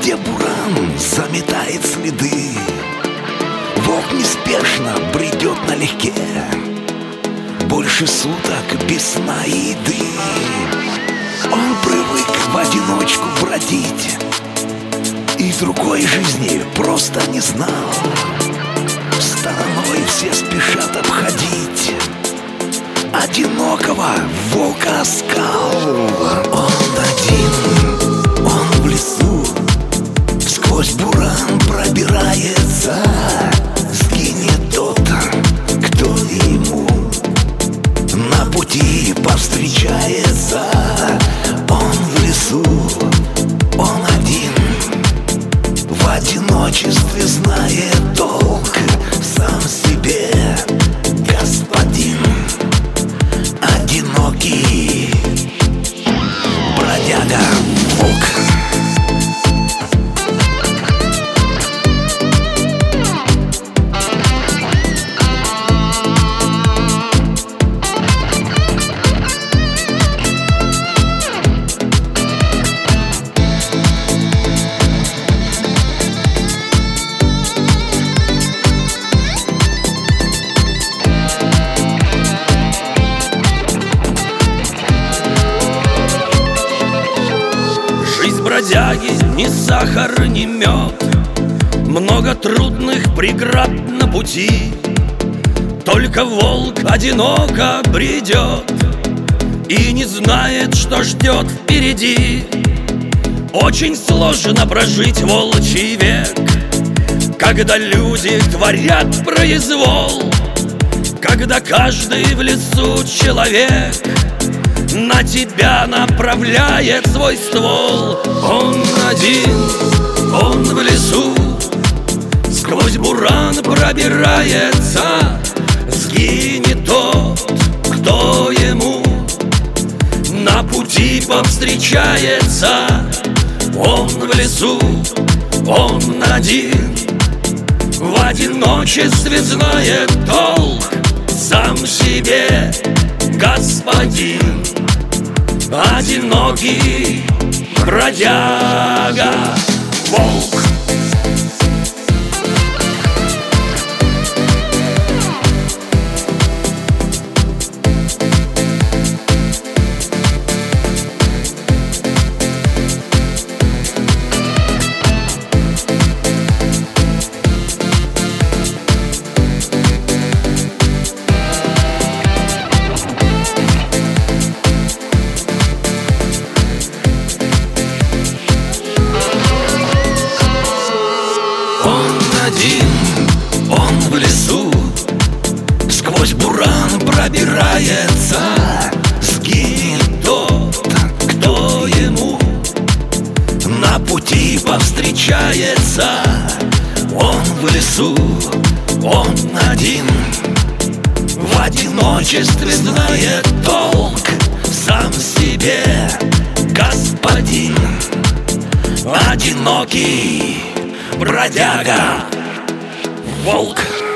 где буран заметает следы, волк неспешно бредет налегке, больше суток без сна и еды. Он привык в одиночку бродить и другой жизни просто не знал. Стороной все спешат обходить одинокого волка скал. Он один, он в лесу, сквозь буран пробирается. Сгинет тот, кто ему на пути повстречается. Он в лесу, он один, в одиночестве знает толк. Сам себе господин, одинокий бродяга волк. Бродяги ни сахар, ни мед, много трудных преград на пути. Только волк одиноко бредет и не знает, что ждет впереди. Очень сложно прожить волчий век, когда люди творят произвол, когда каждый в лесу человек на тебя направляет свой ствол. Он один, он в лесу, сквозь буран пробирается. Сгинет тот, кто ему на пути повстречается. Он в лесу, он один, в одиночестве знает толк. Сам себе господин, одинокий бродяга волк. Он в лесу, сквозь буран пробирается. Сгинет тот, кто ему на пути повстречается. Он в лесу, он один, в одиночестве знает толк. Сам себе господин, одинокий бродяга волк.